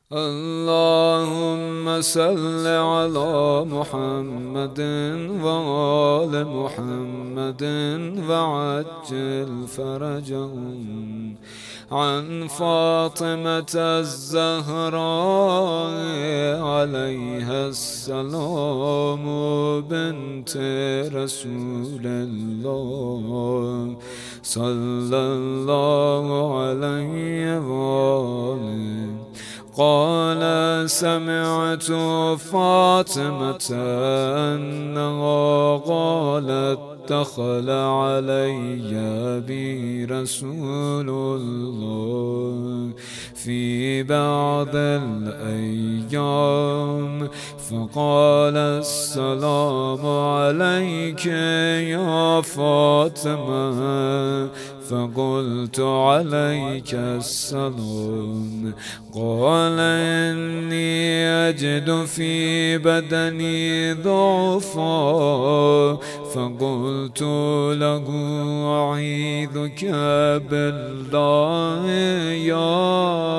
اللهم صل على محمد وآل محمد وعجل فرجهم. عن فاطمة الزهراء عليها السلام بنت رسول الله صلى الله عليه وآله. قال سمعت فاطمة أنها قالت دخل علي بي رسول الله في بعض الأيام فقال السلام عليك يا فاطمة، فقلت عليك السلام. قال إني أجد في بدني ضعفا، فقلت له أعيذك بالله يا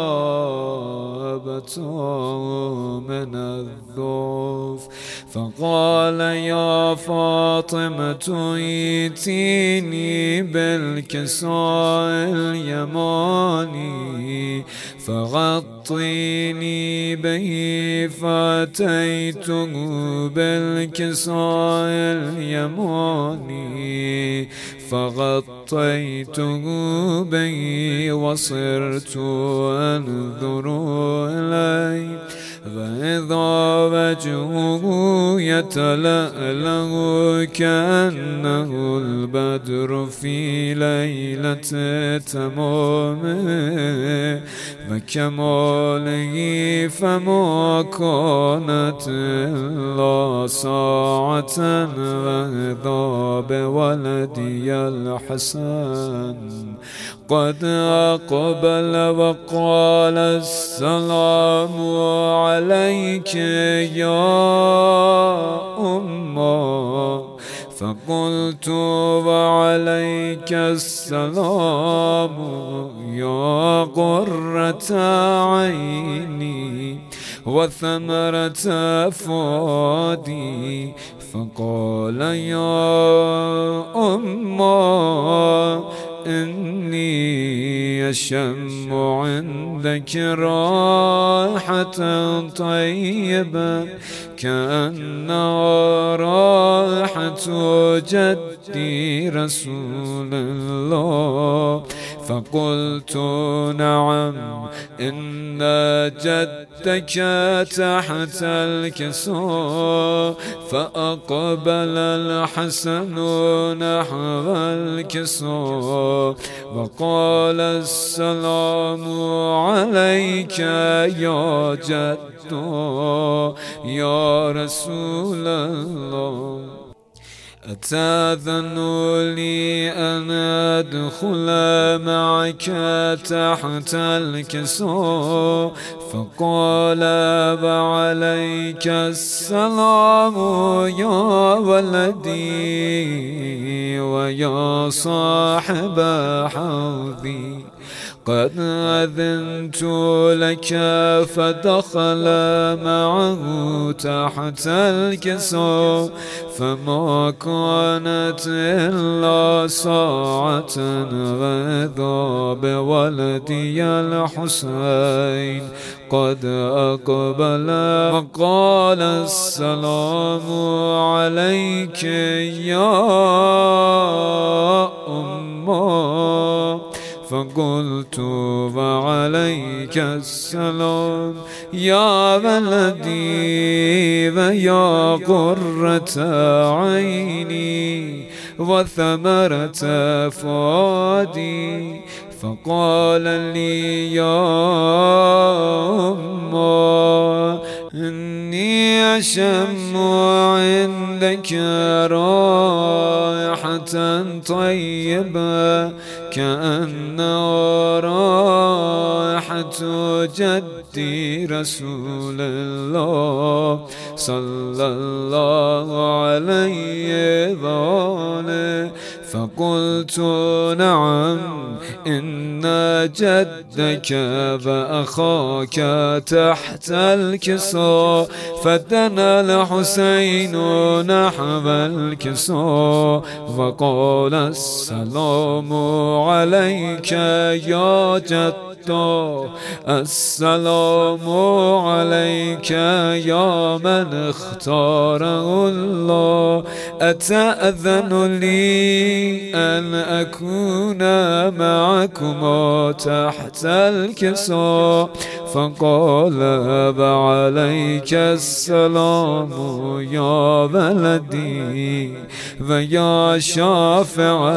أبتاه من الضعف. فقال يا فاطمة ائتيني بالكساء اليماني فغطيني به، فأتيته بالكساء اليماني فغطيته به وصرت أنظر إليه، فإذا وجهه يتلألأ كأنه البدر في ليلة تمامه وكماله، فما كانت إلا ساعة وإذا بولدي الحسن قد أقبل وقال السلام عليك يا أمه. فقلت وعليك السلام يا قرة عيني وثمرة فؤادي. فقال يا أمه إني أشم عندك رائحة طيبة كأنها رائحة جدي رسول الله. فقلت نعم، إن جدك تحت الكساء. فأقبل الحسن نحو الكساء وقال السلام عليك يا جد يا رسول الله. أتأذن لي أن أدخل معك تحت الكساء؟ فقال وعليك السلام يا ولدي ويا صاحب حوضي، قد أذنت لك. فدخل معه تحت الكساء، فما كانت إلا ساعة وإذا بولدي الحسين قد أقبل وقال السلام عليك يا أمه. فقلت وعليك السلام يا ولدي ويا قرة عيني وثمرة فؤادي. فقال لي يا أمه إني أشم عندك رائحة طيبة كأنها رائحة جدي رسول الله صلى الله عليه وآله. فقلت نعم إن جدك فأخاك تحت الكساء. فدنا الحسين نحو الكساء فقال السلام عليك يا جد، السلام عليك يا من اختاره الله. أتأذن لي أن أكون معكما تحت الكساء؟ فقال وعليك السلام يا ولدي ويا شافع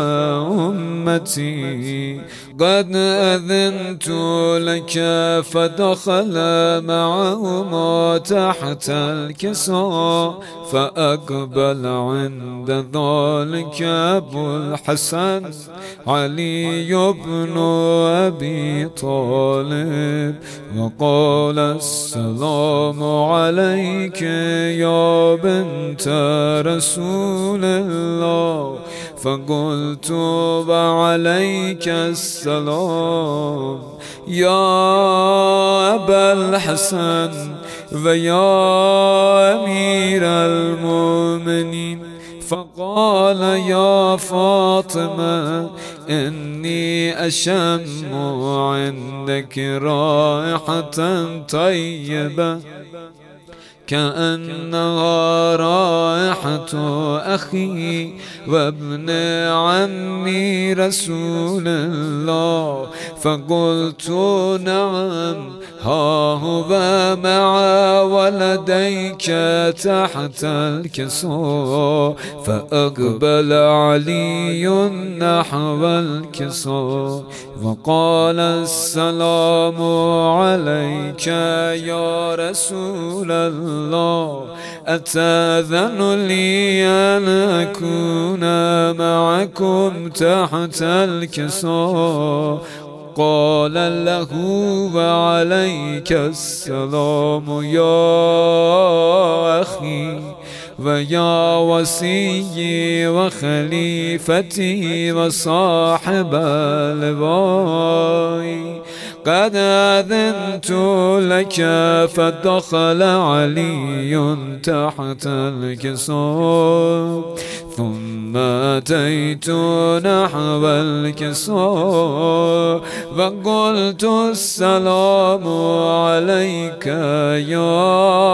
أمتي. قد أذنت لك فدخل معهما تحت الكساء. فأقبل عند ذلك أبو الحسن علي بن أبي طالب وقال السلام عليك يا بنت رسول الله. فقلت وعليك السلام يا أبا الحسن ويا أمير المؤمنين. فقال يا فاطمة إني أشم عندك رائحة طيبة كأنها رائحة أخي وابن عمي رسول الله. فقلت نعم ها هو مع ولديك تحت الكساء. فأقبل علي نحو الكساء وقال السلام عليك يا رسول الله. أتأذن لي أن أكون معكم تحت الكساء؟ قال له وعليك السلام يا أخي ويا وصي وخليفتي وصاحب الباي. قد أذنت لك فدخل علي تحت الكساء. ثم أتيت نحو الكساء فقلت السلام عليك يا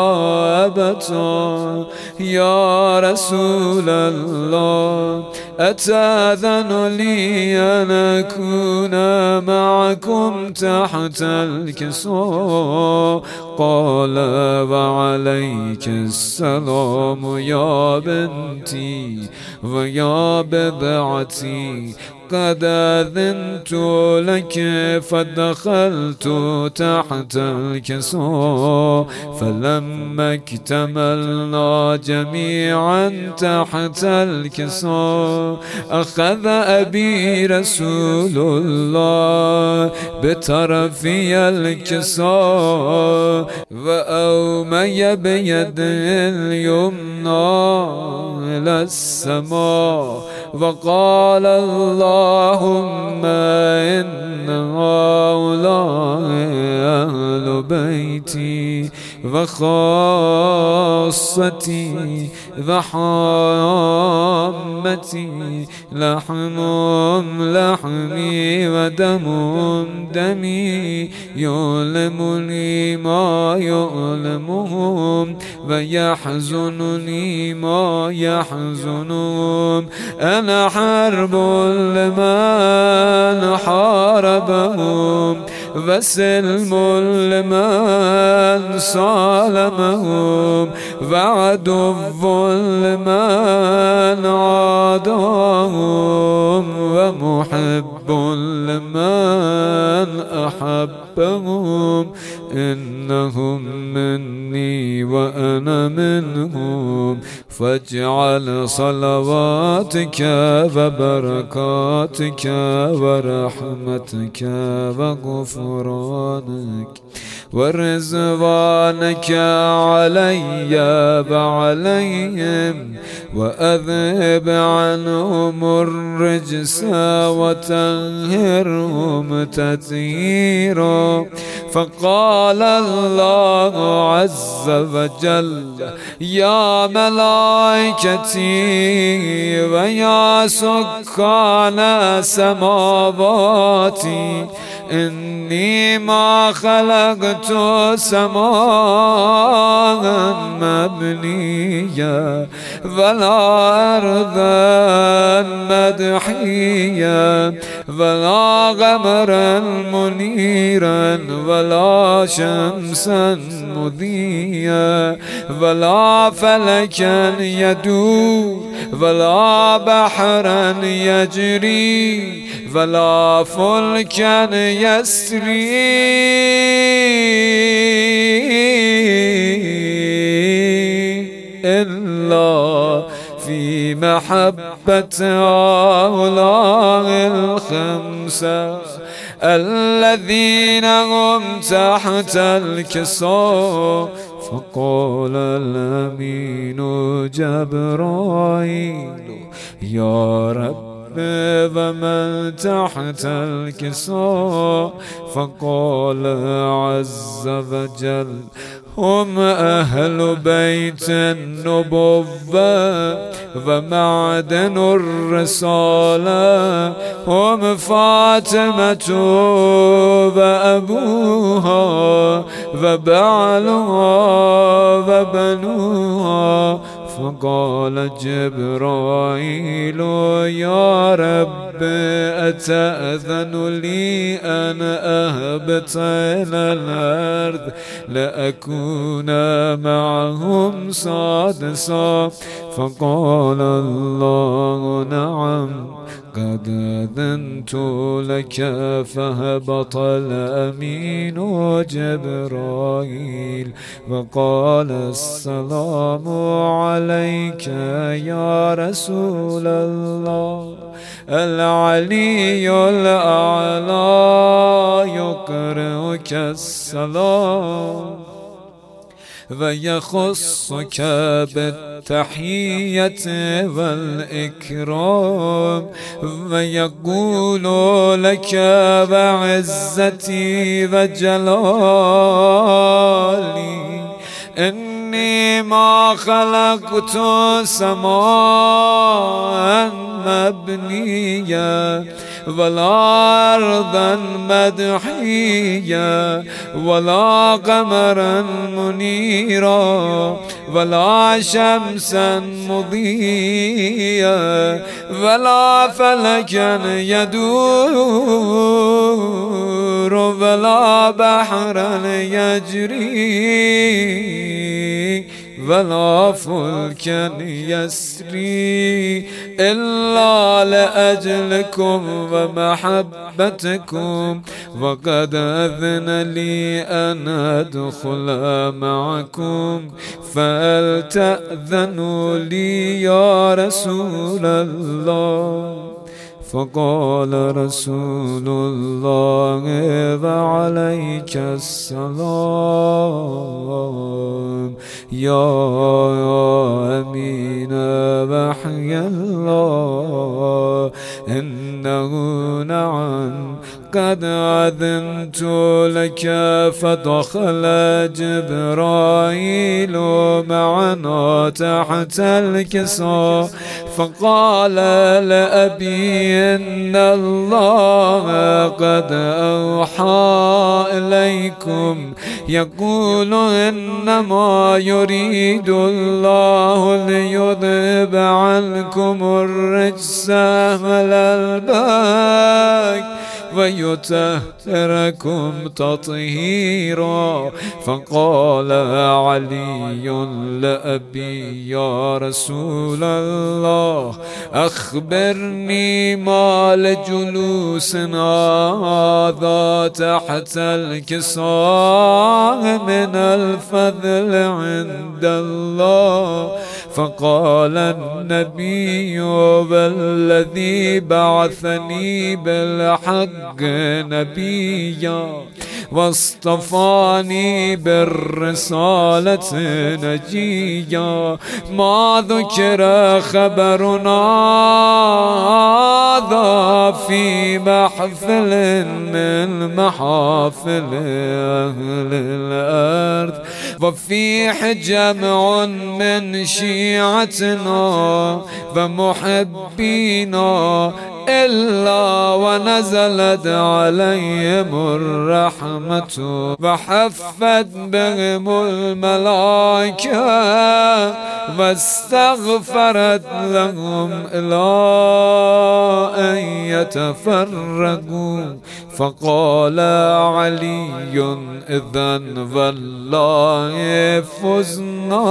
أبتا يا رسول الله. أتأذن لي أن أكون معكم تحت الكساء؟ قال وعليك السلام يا بنتي ويا بضعتي. قد أذنت لك فدخلت تحت الكساء. فلما اكتملنا جميعا تحت الكساء أخذ أبي رسول الله بطرفي الكساء وأومي بيد اليمنى إلى السماء وقال اللهم إن هؤلاء أهل بيتي وخاصتي وحامتي لحمهم لحمي ودمهم دمي يؤلمني ما يؤلمهم ويحزنني ما يحزنهم. أنا حرب لمن حاربهم وسلم لمن صالمهم وعدو لمن عاداهم ومحب لمن أحبهم. إنهم مني وأنا منهم. فاجعل صلواتك وبركاتك ورحمتك وغفرانك ورضوانك علي وعليهم وأذهب عنهم الرجس وطهرهم تطهيرا. فقال الله عز وجل يا ملائكتي ويا سكان سماواتي إني ما خلقت سماء مبنيا ولا أرضا مدحيا ولا قمرا منيرا ولا شمسا مضيا ولا فلكا يدور ولا بحرا يجري ولا فلكا يسري إلا في محبة هؤلاء الخمسة الذين هم تحت الكساء. فقال الأمين جبرائيل يا رب ومن تحت الكساء؟ فقال عز وجل هم أهل بيت النبوة ومعدن الرسالة، هم فاطمة وأبوها وبعلها وبنوها. فقال جبرائيل يا رب أتأذن لي أن أهبط إلى الأرض لأكون معهم سادسا؟ فقال الله نعم قد أذنت لك. فهبط الأمين جبرائيل وقال السلام عليك يا رسول الله. العلي الأعلى يقرئك السلام ويخصك بالتحية والإكرام ويقول لك بعزتي وجلالي إني ما خلقت سماء مبنيا ولا أرضا مدحيا ولا قمرا منيرا ولا شمسا مضيا ولا فلكا يدور ولا بحرا يجري ولا فلكا يسري إلا لأجلكم ومحبتكم. وقد أذن لي أن أدخل معكم فهل تأذنوا لي يا رسول الله؟ فقال رسول الله وعليك السلام يا أمين وحي الله إنه نعم قد أذنت لك. فدخل جبرائيل معنا تحت الكساء فقال لأبي إن الله قد أوحى إليكم يقول إنما يريد الله ليذهب عنكم الرجس أهل البيت ويطهركم تطهيرا. فقال علي لأبي يا رسول الله أخبرني ما لجلوسنا هذا تحت الكساء من الفضل عند الله. فقال النبي والذي بعثني بالحق نبيا واصطفاني بالرسالة نجيا. ما ذكر خبرنا هذا في محفل من محافل أهل الأرض، وفيه جمع من شيعتنا ومحبينا، إلا ونزلت عليهم الرحمة وحفت بهم الملائكة واستغفرت لهم إلى أن يتفرقوا. فقال علي إذن والله فزنا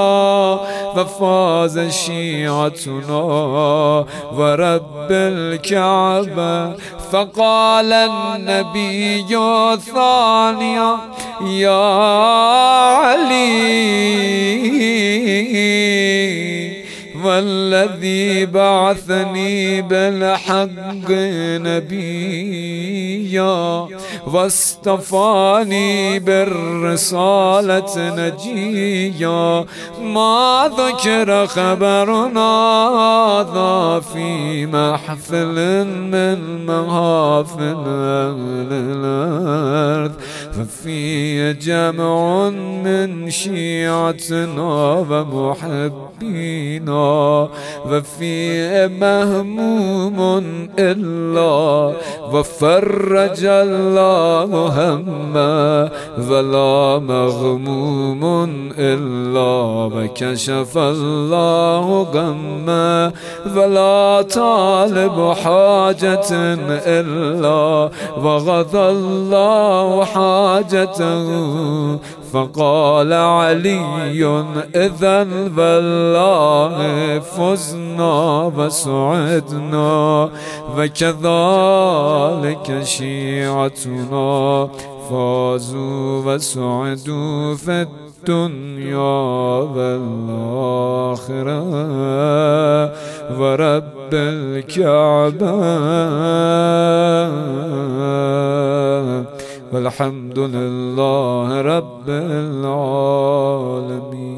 وفاز شيعتنا ورب الكعبة. فقال النبي ثانيا يا علي والذي بعثني بالحق نبيا واصطفاني بالرسالة نجيا، ما ذكر خبرنا ذا في محفل من محافل أهل الأرض، ففي جمع من شيعتنا ومحبينا، وفي مهموم إلا وفرج الله همه، ولا مغموم إلا وكشف الله غمه، ولا طالب حاجة إلا وغضى الله حاجته. فقال علي إذن والله فزنا وسعدنا، وكذلك شيعتنا فازوا وسعدوا في الدنيا والآخرة ورب الكعبة. والحمد لله رب العالمين.